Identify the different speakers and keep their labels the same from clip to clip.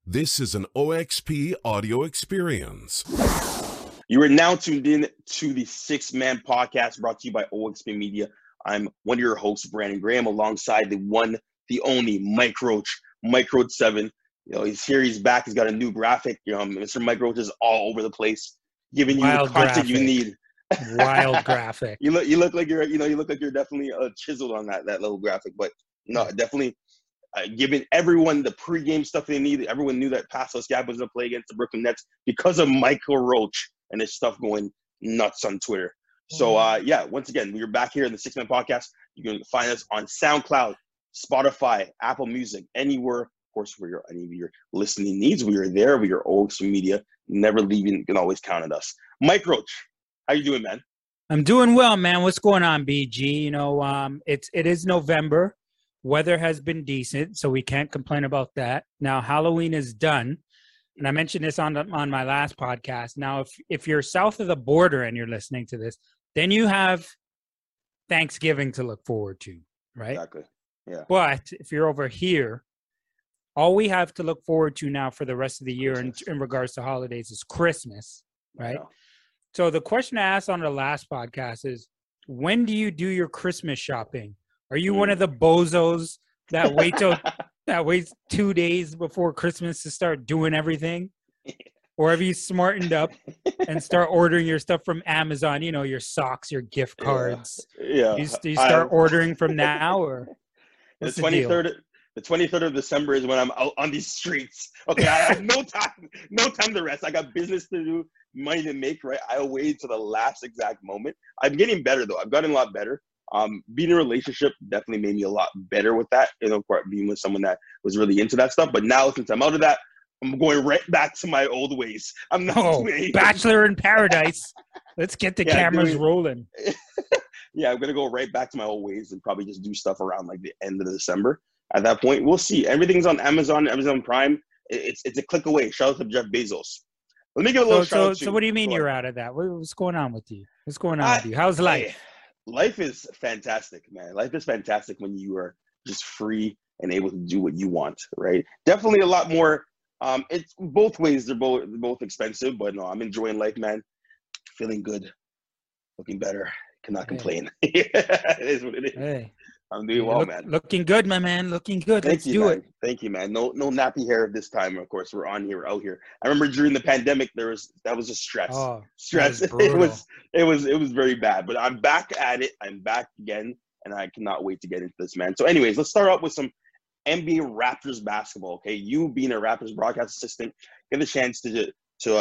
Speaker 1: This is an OXP audio experience.
Speaker 2: You are now tuned in to the Six Man Podcast brought to you by OXP Media. I'm one of your hosts, Brandon Graham, alongside the one, the only Mike Roach, Mike Roach 7. He's here, he's back, he's got a new graphic. Mr. Mike Roach is all over the place, giving you the content you need.
Speaker 3: Wild graphic.
Speaker 2: You look like you're definitely chiseled on that little graphic, but no, definitely. Giving everyone the pregame stuff they need. Everyone knew that Pascal Siakam was going to play against the Brooklyn Nets because of Michael Roach and his stuff going nuts on Twitter. So, once again, we're back here in the Six Man Podcast. You can find us on SoundCloud, Spotify, Apple Music, anywhere. Of course, for any of your listening needs, we are there. We are OXP Media. Never leaving. You can always count on us. Mike Roach, how you doing, man?
Speaker 3: I'm doing well, man. What's going on, BG? It is November. Weather has been decent, so we can't complain about that. Now, Halloween is done, and I mentioned this on my last podcast. Now, if you're south of the border and you're listening to this, then you have Thanksgiving to look forward to, right?
Speaker 2: Exactly, yeah.
Speaker 3: But if you're over here, all we have to look forward to now for the rest of the year in regards to holidays is Christmas, right? So the question I asked on the last podcast is, when do you do your Christmas shopping? Are you one of the bozos that waits 2 days before Christmas to start doing everything? Or have you smartened up and start ordering your stuff from Amazon? Your socks, your gift cards.
Speaker 2: Yeah.
Speaker 3: Do you start ordering from now, or
Speaker 2: the 23rd of December is when I'm out on these streets. Okay, I have no time to rest. I got business to do, money to make, right? I'll wait to the last exact moment. I'm getting better though. I've gotten a lot better. Being in a relationship definitely made me a lot better with that, being with someone that was really into that stuff. But now, since I'm out of that, I'm going right back to my old ways. I'm not
Speaker 3: Bachelor in Paradise. Let's get the cameras rolling.
Speaker 2: Yeah, I'm going to go right back to my old ways and probably just do stuff around like the end of December. At that point, we'll see. Everything's on Amazon Prime. It's a click away. Shout out to Jeff Bezos. Let me give a little shout out to you.
Speaker 3: So what do you mean you're out of that? What's going on with you? What's going on with you? How's life?
Speaker 2: Life is fantastic, man. Life is fantastic when you are just free and able to do what you want, right? Definitely a lot more. It's both ways. They're both expensive, but no, I'm enjoying life, man. Feeling good, looking better. Cannot complain. It is what it is.
Speaker 3: Hey.
Speaker 2: I'm doing well, man.
Speaker 3: Looking good, my man. Looking good. Let's do it.
Speaker 2: Thank you, man. No nappy hair this time. Of course, we're out here. I remember during the pandemic, that was just stress.
Speaker 3: Oh,
Speaker 2: Stress. It was very bad. But I'm back at it. I'm back again, and I cannot wait to get into this, man. So, anyways, let's start off with some NBA Raptors basketball. Okay, you being a Raptors broadcast assistant, get a chance to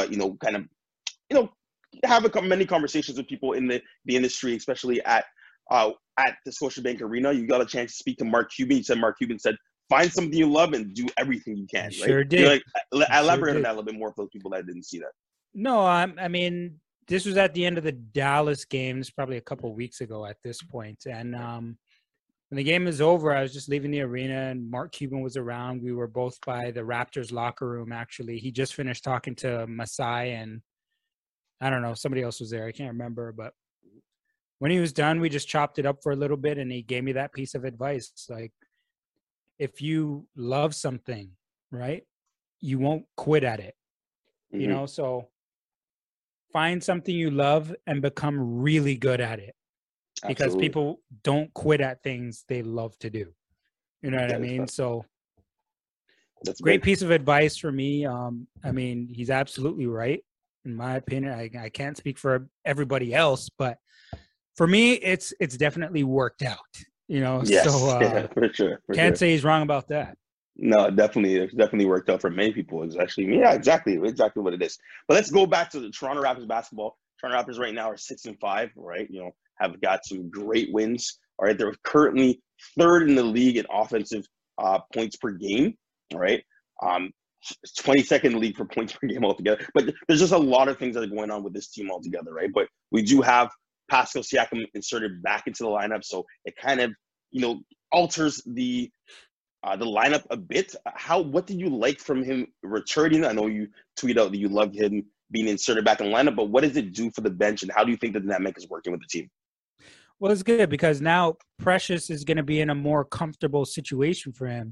Speaker 2: have many conversations with people in the industry, especially at the Scotiabank Arena. You got a chance to speak to Mark Cuban. You said Mark Cuban said, find something you love and do everything you can. Right?
Speaker 3: Sure did.
Speaker 2: Elaborate on that a little bit more for those people that didn't see that.
Speaker 3: No, I mean, this was at the end of the Dallas games, probably a couple of weeks ago at this point. And when the game was over, I was just leaving the arena and Mark Cuban was around. We were both by the Raptors locker room, actually. He just finished talking to Masai and I don't know, somebody else was there. I can't remember, but when he was done, we just chopped it up for a little bit, and he gave me that piece of advice. Like, if you love something, right, you won't quit at it, So find something you love and become really good at it. Because people don't quit at things they love to do. You know what I mean? So that's great piece of advice for me. I mean, he's absolutely right. In my opinion, I can't speak for everybody else, but for me, it's definitely worked out,
Speaker 2: Yes,
Speaker 3: so
Speaker 2: for sure.
Speaker 3: Can't say he's wrong about that.
Speaker 2: No, it's definitely worked out for many people. It's actually, exactly what it is. But let's go back to the Toronto Raptors basketball. Toronto Raptors right now are 6-5, right? Have got some great wins. All right, they're currently third in the league in offensive points per game. All right, 22nd league for points per game altogether. But there's just a lot of things that are going on with this team altogether, right? But we do have Pascal Siakam inserted back into the lineup, so it kind of, alters the lineup a bit. What did you like from him returning? I know you tweeted out that you loved him being inserted back in the lineup, but what does it do for the bench, and how do you think the dynamic is working with the team?
Speaker 3: Well, it's good because now Precious is going to be in a more comfortable situation for him.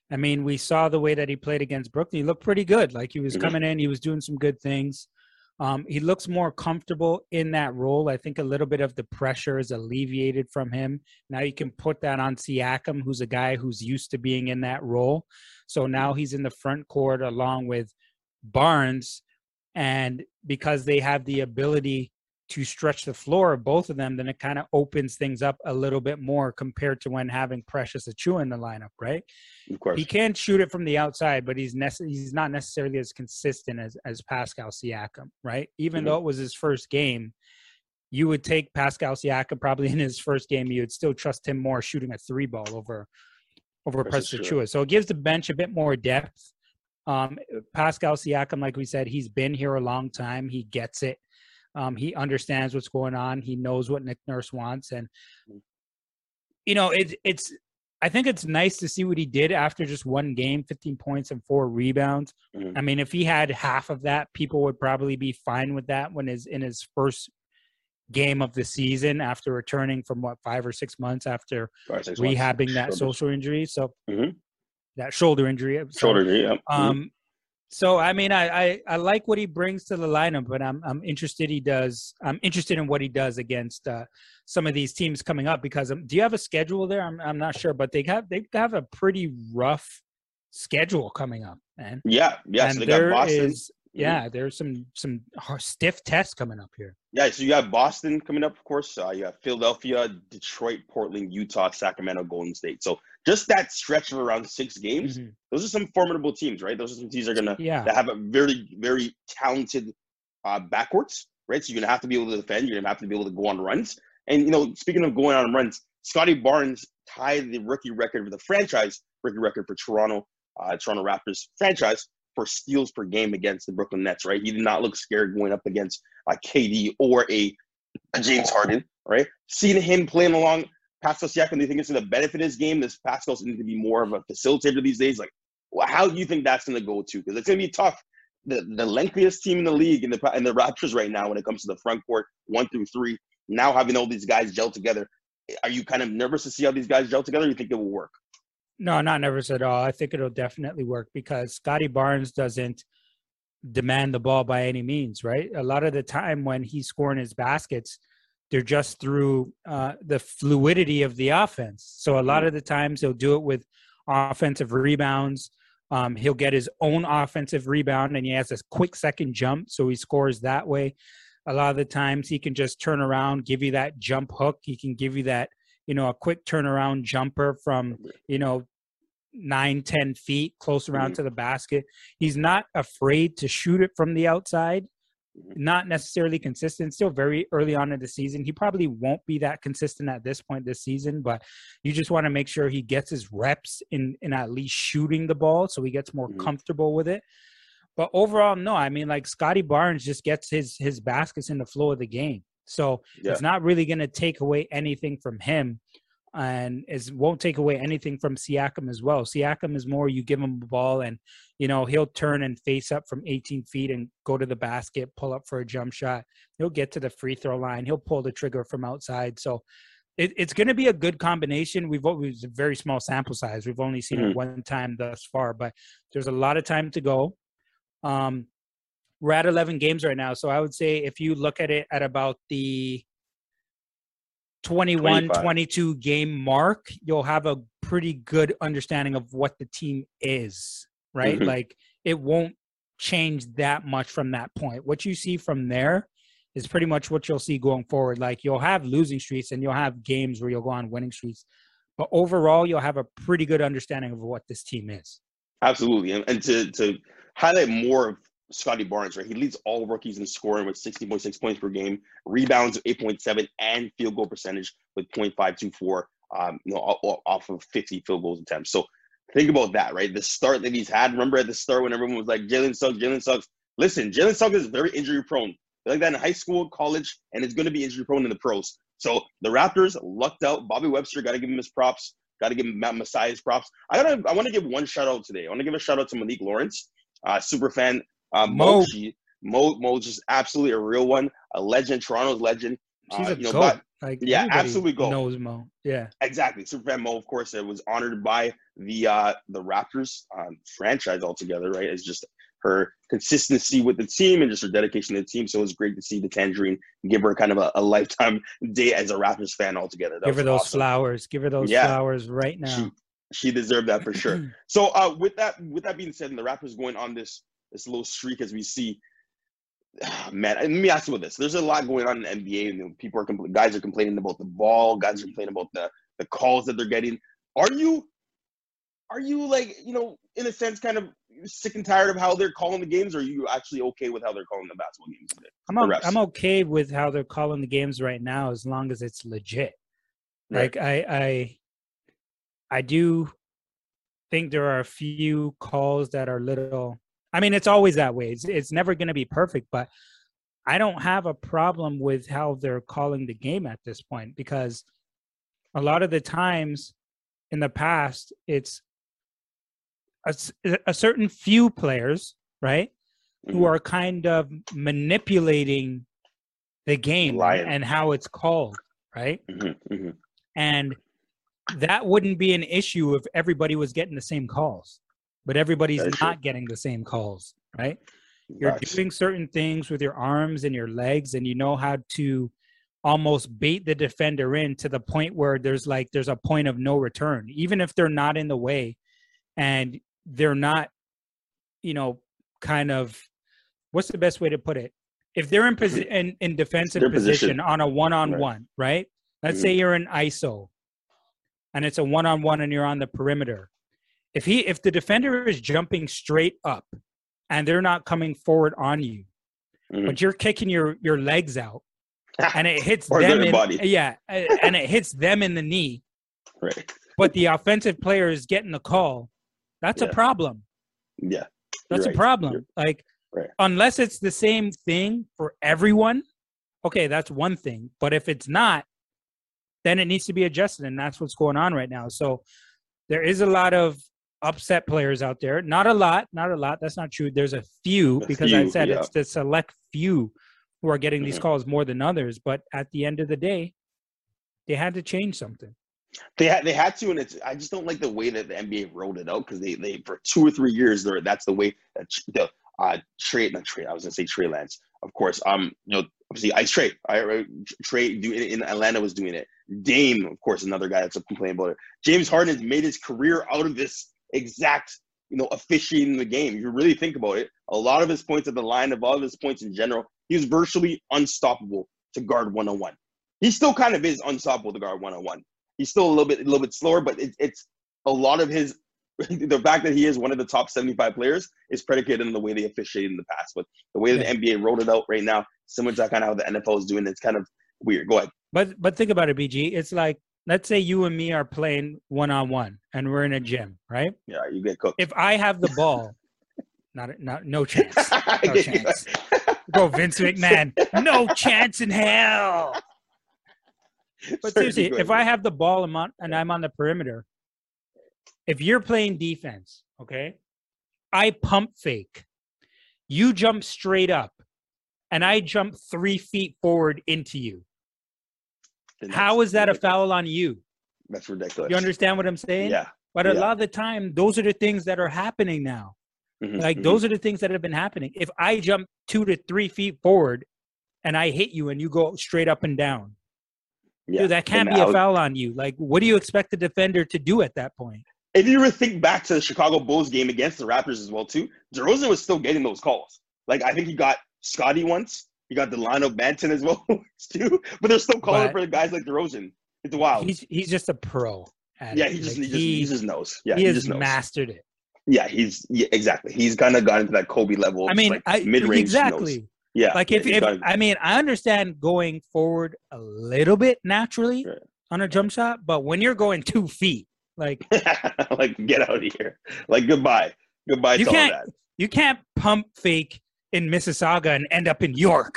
Speaker 3: I mean, we saw the way that he played against Brooklyn. He looked pretty good. Like he was coming in, he was doing some good things. He looks more comfortable in that role. I think a little bit of the pressure is alleviated from him. Now you can put that on Siakam, who's a guy who's used to being in that role. So now he's in the front court along with Barnes. And because they have the ability to stretch the floor of both of them, then it kind of opens things up a little bit more compared to when having Precious Achiuwa in the lineup, right?
Speaker 2: Of course.
Speaker 3: He can shoot it from the outside, but he's not necessarily as consistent as Pascal Siakam, right? Even though it was his first game, you would take Pascal Siakam probably in his first game. You would still trust him more shooting a 3-ball over Precious Achiuwa. So it gives the bench a bit more depth. Pascal Siakam, like we said, he's been here a long time. He gets it. He understands what's going on. He knows what Nick Nurse wants. And, you know, I think it's nice to see what he did after just one game, 15 points and 4 rebounds. I mean, if he had half of that, people would probably be fine with that when in his first game of the season after returning from 5 or 6 months after rehabbing that social injury. So that shoulder injury. So I mean, I like what he brings to the lineup, but I'm interested. I'm interested in what he does against some of these teams coming up. Because do you have a schedule there? I'm not sure, but they have a pretty rough schedule coming up, man.
Speaker 2: Yeah.
Speaker 3: And
Speaker 2: so they got Boston.
Speaker 3: There's some stiff tests coming up here.
Speaker 2: Yeah, so you got Boston coming up, of course. You have Philadelphia, Detroit, Portland, Utah, Sacramento, Golden State. So just that stretch of around 6 games, those are some formidable teams, right? Those are some teams that are going to have a very, very talented backcourts, right? So you're going to have to be able to defend. You're going to have to be able to go on runs. And, you know, speaking of going on runs, Scotty Barnes tied the rookie record with the franchise rookie record for Toronto Raptors franchise for steals per game against the Brooklyn Nets, right? He did not look scared going up against KD or a James Harden, right? Seeing him playing along Pascal Siakam, do you think it's going to benefit his game? Does Pascal need to be more of a facilitator these days? Like, how do you think that's going to go to? Because it's going to be tough. The lengthiest team in the league in the Raptors right now when it comes to the front court, 1 through 3, now having all these guys gel together. Are you kind of nervous to see how these guys gel together? Or you think it will work?
Speaker 3: No, not nervous at all. I think it'll definitely work because Scotty Barnes doesn't demand the ball by any means, right? A lot of the time when he's scoring his baskets, they're just through the fluidity of the offense. So a lot of the times he'll do it with offensive rebounds. He'll get his own offensive rebound and he has this quick second jump. So he scores that way. A lot of the times he can just turn around, give you that jump hook. He can give you that, you know, a quick turnaround jumper from, 9-10 feet close around to the basket. He's not afraid to shoot it from the outside. Not necessarily consistent, still very early on in the season. He probably won't be that consistent at this point this season, but you just want to make sure he gets his reps in at least shooting the ball so he gets more comfortable with it. But overall, no, I mean, like Scotty Barnes just gets his baskets in the flow of the game. So it's not really going to take away anything from him. And it won't take away anything from Siakam as well. Siakam is more you give him the ball and, he'll turn and face up from 18 feet and go to the basket, pull up for a jump shot. He'll get to the free throw line. He'll pull the trigger from outside. So it's going to be a good combination. We've a very small sample size. We've only seen it one time thus far, but there's a lot of time to go. We're at 11 games right now. So I would say if you look at it at about the 22 game mark, you'll have a pretty good understanding of what the team is, right? Like it won't change that much from that point. What you see from there is pretty much what you'll see going forward. Like you'll have losing streaks and you'll have games where you'll go on winning streaks, but overall you'll have a pretty good understanding of what this team is.
Speaker 2: Absolutely. And to highlight more of Scotty Barnes, right? He leads all rookies in scoring with 60.6 points per game, rebounds of 8.7, and field goal percentage with 0.524, off of 50 field goals attempts. So think about that, right? The start that he's had. Remember at the start when everyone was like, Jalen Suggs. Listen, Jalen Suggs is very injury prone. Like that in high school, college, and it's going to be injury prone in the pros. So the Raptors lucked out. Bobby Webster, got to give him his props. Got to give him Matt Masai's props. I want to give one shout out today. I want to give a shout out to Malik Lawrence, super fan. Mo's just absolutely a real one, a legend, Toronto's legend.
Speaker 3: She's a goat. Like
Speaker 2: Yeah,
Speaker 3: everybody
Speaker 2: absolutely go.
Speaker 3: knows Mo. Yeah.
Speaker 2: Exactly. Superfan Mo, of course, it was honored by the Raptors franchise altogether, right? It's just her consistency with the team and just her dedication to the team. So it was great to see the Tangerine give her kind of a lifetime day as a Raptors fan altogether. That
Speaker 3: Give her
Speaker 2: was
Speaker 3: those
Speaker 2: awesome.
Speaker 3: flowers. Give her those
Speaker 2: Yeah,
Speaker 3: flowers right now.
Speaker 2: she deserved that for sure. So with that being said, and the Raptors going on this little streak as we see, man, let me ask you about this. There's a lot going on in the NBA, and people are guys are complaining about the ball, guys are complaining about the calls that they're getting. Are you like, in a sense, kind of sick and tired of how they're calling the games, or are you actually okay with how they're calling the basketball games today?
Speaker 3: I'm okay with how they're calling the games right now, as long as it's legit.
Speaker 2: Right.
Speaker 3: Like I do think there are a few calls that are little. I mean, it's always that way. It's never going to be perfect, but I don't have a problem with how they're calling the game at this point, because a lot of the times in the past, it's a certain few players, right, who are kind of manipulating the game and how it's called, right? And that wouldn't be an issue if everybody was getting the same calls, but everybody's not getting the same calls, right? You're doing certain things with your arms and your legs, and you know how to almost bait the defender in to the point where there's a point of no return, even if they're not in the way and they're not, kind of, what's the best way to put it? If they're in defensive position on a one-on-one, right? Let's say you're in ISO and it's a one-on-one and you're on the perimeter. If the defender is jumping straight up and they're not coming forward on you, but you're kicking your legs out and it hits them and it hits them in the knee,
Speaker 2: right?
Speaker 3: But the offensive player is getting the call. That's a problem.
Speaker 2: Yeah,
Speaker 3: that's a problem. Unless it's the same thing for everyone, okay, that's one thing. But if it's not, then it needs to be adjusted, and that's what's going on right now. So there is a lot of upset players out there. Not a lot. That's not true. There's a few, because I said it's the select few who are getting these calls more than others. But at the end of the day, they had to change something.
Speaker 2: They had to, and I just don't like the way that the NBA rolled it out, because they for 2 or 3 years that's the way that Trey Lance, of course, obviously Ice Trey, Trey in Atlanta was doing it. Dame, of course, another guy that's complaining about it. James Harden has made his career out of this exact, officiating the game. If you really think about it, a lot of his points at the line, of all of his points in general, he was virtually unstoppable to guard one-on-one. He still kind of is unstoppable to guard one-on-one. He's still a little bit slower, but it's a lot of his, the fact that he is one of the top 75 players is predicated on the way they officiated in the past. But the way that the NBA rolled it out right now, similar to kind of how the NFL is doing, it's kind of weird. Go ahead.
Speaker 3: But think about it, BG. It's like, let's say you and me are playing one-on-one and we're in a gym, right?
Speaker 2: Yeah, you get cooked.
Speaker 3: If I have the ball, no chance. No chance. Go Vince McMahon. No chance in hell. But seriously, if I have the ball and I'm on the perimeter, if you're playing defense, okay, I pump fake. You jump straight up, and I jump 3 feet forward into you. How is that ridiculous. A foul on you?
Speaker 2: That's ridiculous.
Speaker 3: You understand what I'm saying?
Speaker 2: Yeah.
Speaker 3: But a lot of the time, those are the things that are happening now. Those are the things that have been happening. If I jump 2 to 3 feet forward and I hit you and you go straight up and down, dude, that can't be a foul on you. Like, what do you expect the defender to do at that point?
Speaker 2: If you ever think back to the Chicago Bulls game against the Raptors as well, too, DeRozan was still getting those calls. Like, I think he got Scotty once. He got Delano Banton as well, too. But they're still calling for guys like DeRozan. It's wild.
Speaker 3: He's just a pro.
Speaker 2: He just knows. Yeah,
Speaker 3: he has mastered it.
Speaker 2: Yeah, exactly. He's kind of gotten to that Kobe level.
Speaker 3: I mean,
Speaker 2: mid-range.
Speaker 3: Exactly.
Speaker 2: Knows. Yeah.
Speaker 3: Like I understand going forward a little bit naturally on a jump shot, but when you're going 2 feet, like
Speaker 2: get out of here. Like goodbye to all that.
Speaker 3: You can't pump fake in Mississauga and end up in York.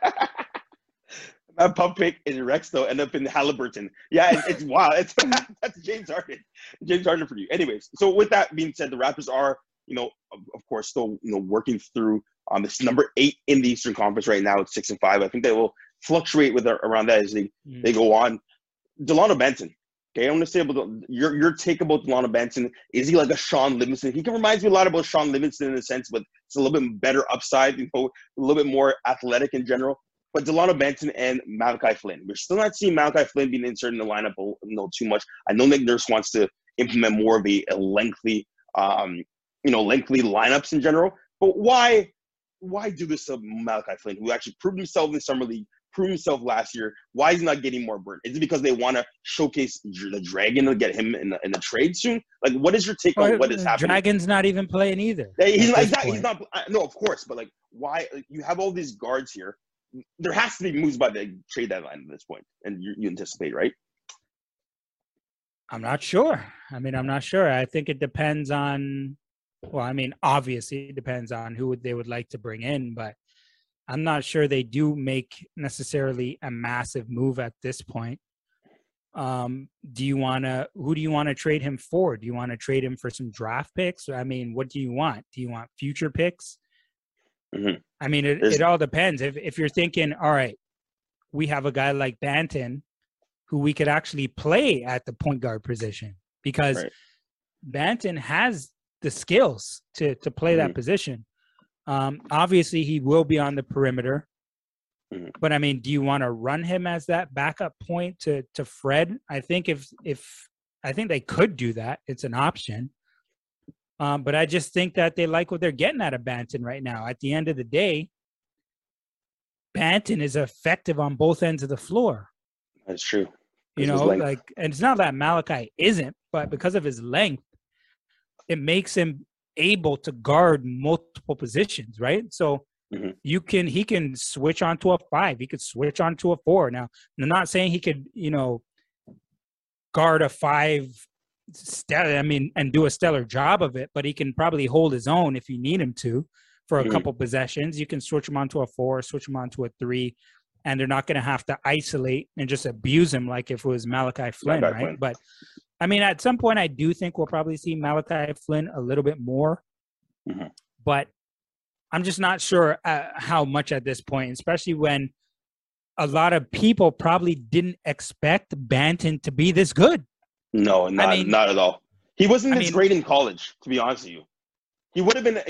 Speaker 2: That pump fake in Rex though end up in Halliburton. Yeah, it's wild. That's James Harden. James Harden for you. Anyways, so with that being said, the Raptors are, of course, still working through this number 8 in the Eastern Conference right now. It's 6-5. I think they will fluctuate with around that as they go on. Delano Benson. Okay, I want to say about your take about Delano Benson. Is he like a Sean Livingston? He can remind me a lot about Sean Livingston in a sense, but it's a little bit better upside, you know, a little bit more athletic in general. But Delano Benson and Malachi Flynn. We're still not seeing Malachi Flynn being inserted in the lineup, you know, too much. I know Nick Nurse wants to implement more of a lengthy, lengthy lineups in general. But why do this to Malachi Flynn, who actually proved himself in the summer league, proved himself last year? Why is he not getting more burn? Is it because they want to showcase the Dragon to get him in the trade soon? Like, what is your take on what is happening?
Speaker 3: Dragon's not even playing either.
Speaker 2: He's not. No, of course, but like, why? You have all these guards here. There has to be moves by the trade deadline at this point, and you anticipate, right?
Speaker 3: I'm not sure. I'm not sure. I think it depends on. Well, obviously it depends on who they would like to bring in, but I'm not sure they do make necessarily a massive move at this point. Who do you want to trade him for? Do you want to trade him for some draft picks? What do you want? Do you want future picks?
Speaker 2: Mm-hmm.
Speaker 3: It all depends. If you're thinking, all right, we have a guy like Banton who we could actually play at the point guard position, because right. Banton has the skills to play that position. Obviously, he will be on the perimeter. But do you want to run him as that backup point to Fred? I think I think they could do that. It's an option. But I just think that they like what they're getting out of Banton right now. At the end of the day, Banton is effective on both ends of the floor.
Speaker 2: That's true.
Speaker 3: And it's not that Malachi isn't, but because of his length, it makes him able to guard multiple positions, right? So he can switch onto a 5. He could switch onto a 4. Now, I'm not saying he could, guard a 5 and do a stellar job of it, but he can probably hold his own if you need him to for a couple possessions. You can switch him onto a 4, switch him onto a 3, and they're not going to have to isolate and just abuse him like if it was Malachi Flynn, right? Flynn. But at some point, I do think we'll probably see Malachi Flynn a little bit more, but I'm just not sure how much at this point, especially when a lot of people probably didn't expect Banton to be this good.
Speaker 2: No, not at all. He wasn't this great in college, to be honest with you. He would have been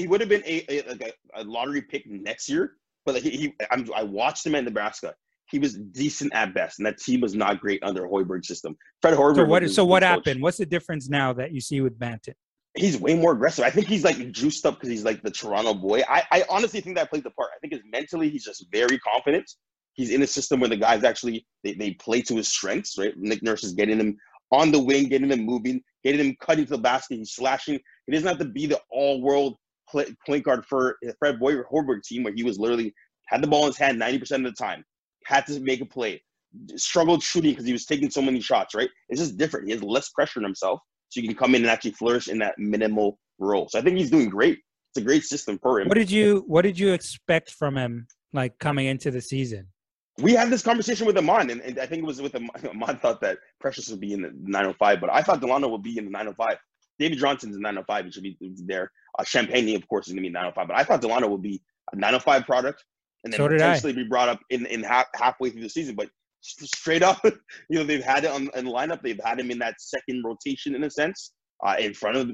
Speaker 2: a lottery pick next year, but I watched him at Nebraska. He was decent at best, and that team was not great under Hoiberg's system. Fred Hoiberg.
Speaker 3: So what happened? What's the difference now that you see with Banton?
Speaker 2: He's way more aggressive. I think he's like juiced up because he's like the Toronto boy. I honestly think that plays the part. I think mentally he's just very confident. He's in a system where the guys actually they play to his strengths, right? Nick Nurse is getting him on the wing, getting him moving, getting him cutting to the basket. He's slashing. He doesn't have to be the all-world point guard for Fred Hoiberg team where he was literally had the ball in his hand 90% of the time, had to make a play, struggled shooting because he was taking so many shots, right? It's just different. He has less pressure on himself, so you can come in and actually flourish in that minimal role. So I think he's doing great. It's a great system for him.
Speaker 3: What did you expect from him, like coming into the season?
Speaker 2: We had this conversation with Amon, and I think it was with Amon thought that Precious would be in the 905, but I thought Delano would be in the 905. David Johnson's in 905. He should be there. Champagne, of course, is going to be 905, but I thought Delano would be a 905 product and then potentially be brought up in halfway through the season. But straight up, they've had it in the lineup. They've had him in that second rotation in a sense, in front of,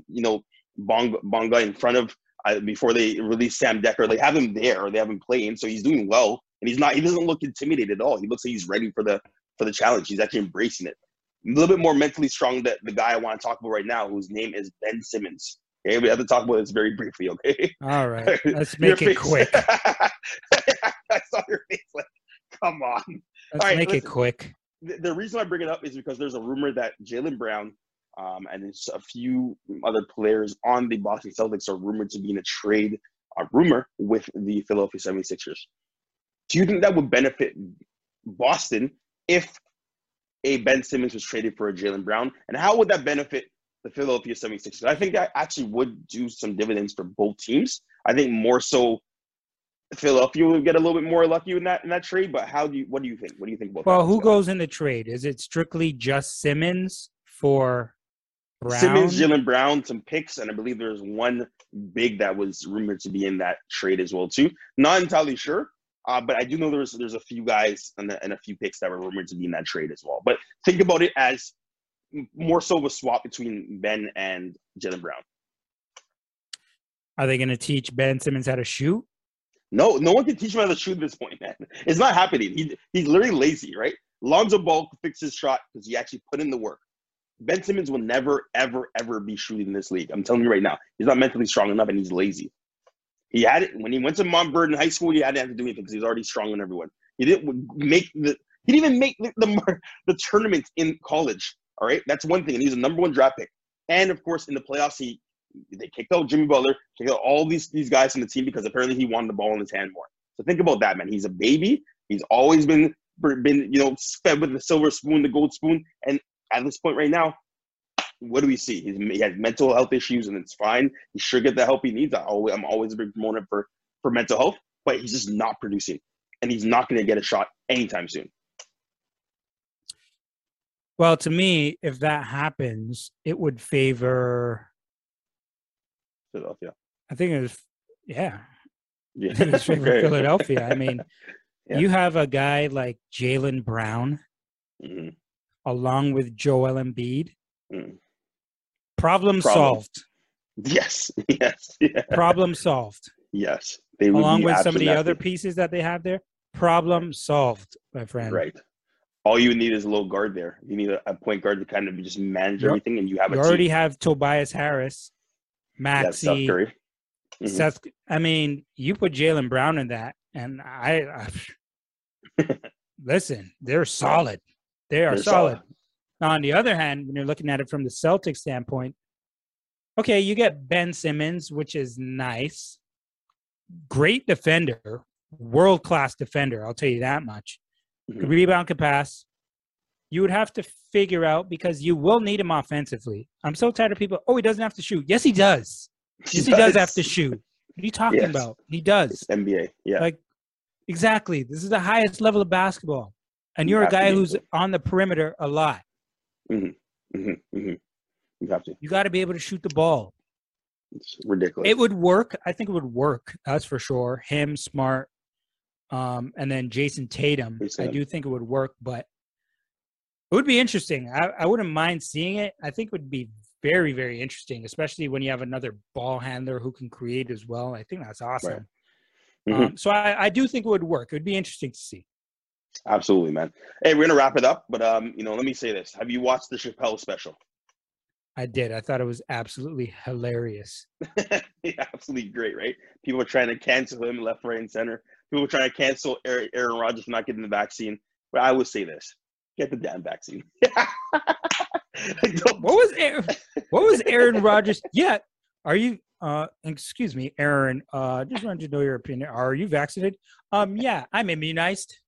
Speaker 2: Bonga in front of, before they release Sam Decker. They have him there, or they have him playing, so he's doing well. And he doesn't look intimidated at all. He looks like he's ready for the challenge. He's actually embracing it. A little bit more mentally strong than the guy I want to talk about right now, whose name is Ben Simmons. Okay, we have to talk about this very briefly, okay?
Speaker 3: All right, let's make it quick.
Speaker 2: I saw your face like, come on.
Speaker 3: Let's make it quick.
Speaker 2: The reason I bring it up is because there's a rumor that Jaylen Brown and there's a few other players on the Boston Celtics are rumored to be in a trade rumor with the Philadelphia 76ers. Do you think that would benefit Boston if a Ben Simmons was traded for a Jaylen Brown? And how would that benefit the Philadelphia 76ers? I think that actually would do some dividends for both teams. I think more so Philadelphia would get a little bit more lucky in that trade. But what do you think? What do you think about that?
Speaker 3: Well, who goes in the trade? Is it strictly just Simmons for Brown?
Speaker 2: Simmons, Jaylen Brown, some picks, and I believe there's one big that was rumored to be in that trade as well too. Not entirely sure. But I do know there's a few guys and a few picks that were rumored to be in that trade as well. But think about it as more so of a swap between Ben and Jaylen Brown.
Speaker 3: Are they going to teach Ben Simmons how to shoot?
Speaker 2: No one can teach him how to shoot at this point, man. It's not happening. He's literally lazy, right? Lonzo Ball fixed his shot because he actually put in the work. Ben Simmons will never, ever, ever be shooting in this league. I'm telling you right now. He's not mentally strong enough, and he's lazy. He had it when he went to Montbert in high school. He hadn't have to do anything because he's already stronger than everyone. He didn't even make the tournament in college. All right, that's one thing. And he's a number 1 draft pick. And of course, in the playoffs, they kicked out Jimmy Butler, kicked out all these guys from the team because apparently he wanted the ball in his hand more. So think about that, man. He's a baby. He's always been fed with the silver spoon, the gold spoon. And at this point right now, what do we see? He has mental health issues, and it's fine. He should get the help he needs. I'm always a big proponent for mental health, but he's just not producing, and he's not going to get a shot anytime soon.
Speaker 3: Well, to me, if that happens, it would favor
Speaker 2: Philadelphia.
Speaker 3: I think it was,
Speaker 2: yeah.
Speaker 3: I think it's favor Philadelphia. I mean,
Speaker 2: yeah.
Speaker 3: You have a guy like Jaylen Brown, along with Joel Embiid. Problem solved.
Speaker 2: Yes.
Speaker 3: Problem solved.
Speaker 2: Yes.
Speaker 3: Along with some of the other pieces that they have there. Problem solved, my friend.
Speaker 2: Right. All you need is a little guard there. You need a point guard to kind of just manage everything, and you have. You
Speaker 3: already have Tobias Harris, Maxey,
Speaker 2: Seth Curry.
Speaker 3: Seth. I mean, you put Jaylen Brown in that, and I listen. They're solid. They're solid. Now, on the other hand, when you're looking at it from the Celtics standpoint, okay, you get Ben Simmons, which is nice. Great defender, world-class defender, I'll tell you that much. Could rebound, could pass. You would have to figure out, because you will need him offensively. I'm so tired of people, he doesn't have to shoot. Yes, he does. Yes, he does have to shoot. What are you talking about? He does.
Speaker 2: It's NBA, yeah.
Speaker 3: Like, exactly. This is the highest level of basketball. And you're a guy who's on the perimeter a lot.
Speaker 2: You have to.
Speaker 3: You got to be able to shoot the ball.
Speaker 2: It's ridiculous.
Speaker 3: It would work. I think it would work. That's for sure. Him, Smart, and then Jason Tatum. I do think it would work, but it would be interesting. I wouldn't mind seeing it. I think it would be very, very interesting, especially when you have another ball handler who can create as well. I think that's awesome. Right. So I do think it would work. It would be interesting to see.
Speaker 2: Absolutely, man. Hey, we're gonna wrap it up, but let me say this: have you watched the Chappelle special?
Speaker 3: I did. I thought it was absolutely hilarious.
Speaker 2: Yeah, absolutely great, right? People are trying to cancel him left, right, and center. People are trying to cancel Aaron Rodgers for not getting the vaccine. But I would say this: get the damn vaccine.
Speaker 3: What was Aaron Rodgers? Yeah, are you? Excuse me, Aaron. Just wanted to know your opinion. Are you vaccinated? Yeah, I'm immunized.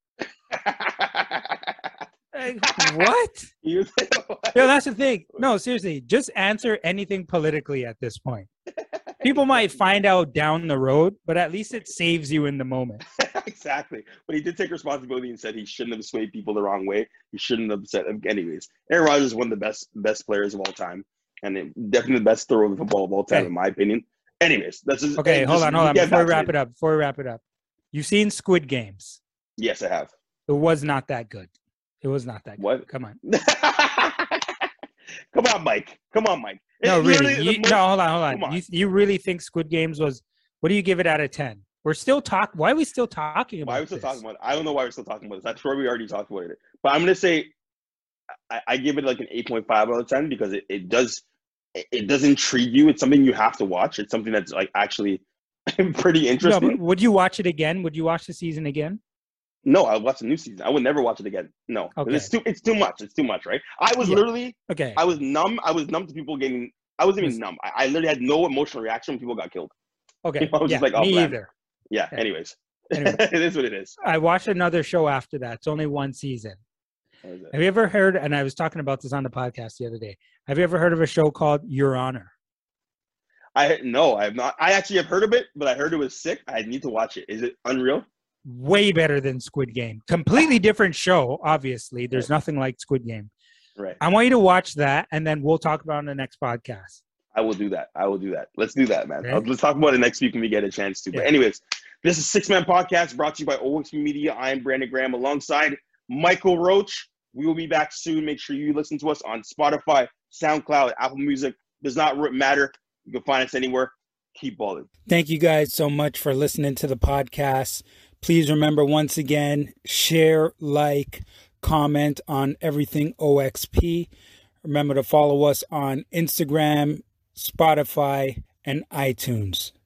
Speaker 3: What? Yeah, that's the thing. No, seriously, just answer anything politically at this point. People might find out down the road, but at least it saves you in the moment.
Speaker 2: Exactly. But he did take responsibility and said he shouldn't have swayed people the wrong way. He shouldn't have said them. Anyways, Aaron Rodgers is one of the best players of all time, and definitely the best thrower of the football of all time, in my opinion. Anyways, that's just,
Speaker 3: okay. Hold on. Before we wrap it up, you've seen Squid Games.
Speaker 2: Yes, I have.
Speaker 3: It was not that good. It was not that good.
Speaker 2: What?
Speaker 3: Come on.
Speaker 2: Come on, Mike.
Speaker 3: No, really. Hold on. You really think Squid Games was – what do you give it out of 10? We're still talking – why are we still talking about this?
Speaker 2: Talking about it? I don't know why we're still talking about this. I'm sure we already talked about it. But I'm going to say I give it like an 8.5 out of 10 because it does intrigue you. It's something you have to watch. It's something that's like actually pretty interesting.
Speaker 3: No, but would you watch it again? Would you watch the season again?
Speaker 2: No, I'll watch the new season. I would never watch it again. No, okay. It's too much. It's too much, right? I was literally I was numb. I was numb to people getting. I wasn't even numb. I literally had no emotional reaction when people got killed.
Speaker 3: Okay,
Speaker 2: I was just like, oh,
Speaker 3: me
Speaker 2: man.
Speaker 3: either.
Speaker 2: Yeah. Anyways, it is what it is.
Speaker 3: I watched another show after that. It's only one season. Have you ever heard? And I was talking about this on the podcast the other day. Have you ever heard of a show called Your Honor?
Speaker 2: No, I have not. I actually have heard of it, but I heard it was sick. I need to watch it. Is it unreal?
Speaker 3: Way better than Squid Game. Completely different show, obviously. There's nothing like Squid Game.
Speaker 2: Right.
Speaker 3: I want you to watch that, and then we'll talk about it on the next podcast.
Speaker 2: I will do that. Let's do that, man. Okay. Let's talk about it next week when we get a chance to. Yeah. But anyways, This is Six Man Podcast brought to you by OXP Media. I am Brandon Graham alongside Michael Roach. We will be back soon. Make sure you listen to us on Spotify, SoundCloud, Apple Music. Does not matter. You can find us anywhere. Keep balling.
Speaker 3: Thank you guys so much for listening to the podcast. Please remember, once again, share, like, comment on everything OXP. Remember to follow us on Instagram, Spotify, and iTunes.